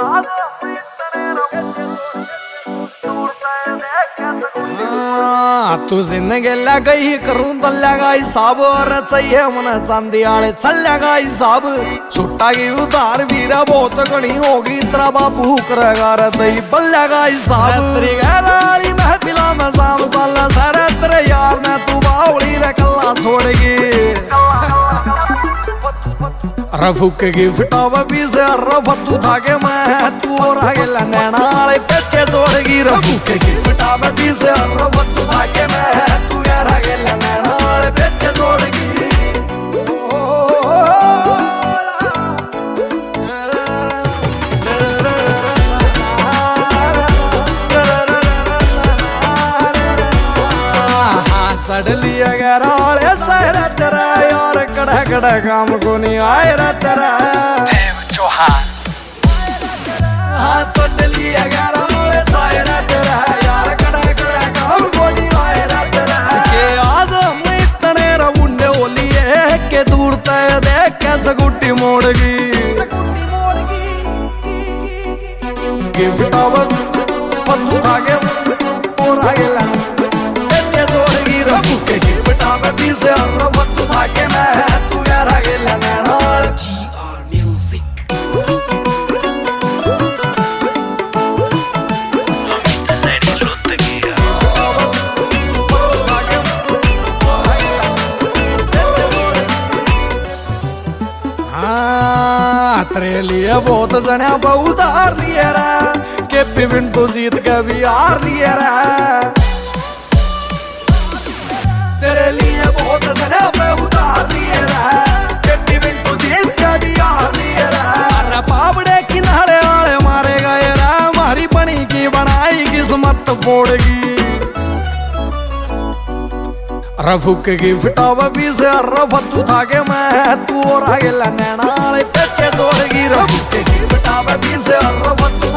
तू जिंदगी गई करूं दल्लेगा हिसाब और चाहिए मन चांदी आले चलेगा हिसाब छुट्टा की उधार वीरा बहुत घनी होगी तेरा बाबू करेगा रे दही बल्लेगा हिसाब तेरी गहराई महफिला में शाम साला सारे तेरे यार ने तू बावली रे कल्ला छोड़गी रफुक की फिटावा भी से रफतू था के मैं तू और आगे नैना वाले पीछे जोड़गी रफुक की फिटावा भी से रफतू था के मैं तू यार आगे नैना वाले पीछे जोड़गी सडली अगर आले सहरा तेरा यार कड़ा कड़ा काम को नहीं आए रा तेरा चौहान हाथ सडली अगर आले सहरा तेरा यार कड़ा कड़ा काम को नहीं आए रा तेरा के आज हम इतने रमुंडे होली है के दूर तय देख के सकुटी मोड़गी गिफ्ट आवत पत्तू खाके और आगे ला रफुके की फिटावा भी से रफतू था के मैं तू यार आगे नैना GR म्यूजिक तेरे लिए बहुत जने बहुत हार लिए रा के पिविन तो जीत के भी हार लिए रा तेरे लिए बहुत जने बहुत हार लिए रा के पिविन तो जीत के भी हार लिए रा अरे पापड़े किनारे आले मारे गए रा हमारी बनी की बनाई किस्मत फोड़गी रफुक की फिटावा भी से रफतू था के मैं तू और आगे नैना वाले पीछे जोड़गी रफुक की फिटावा भी से रफतू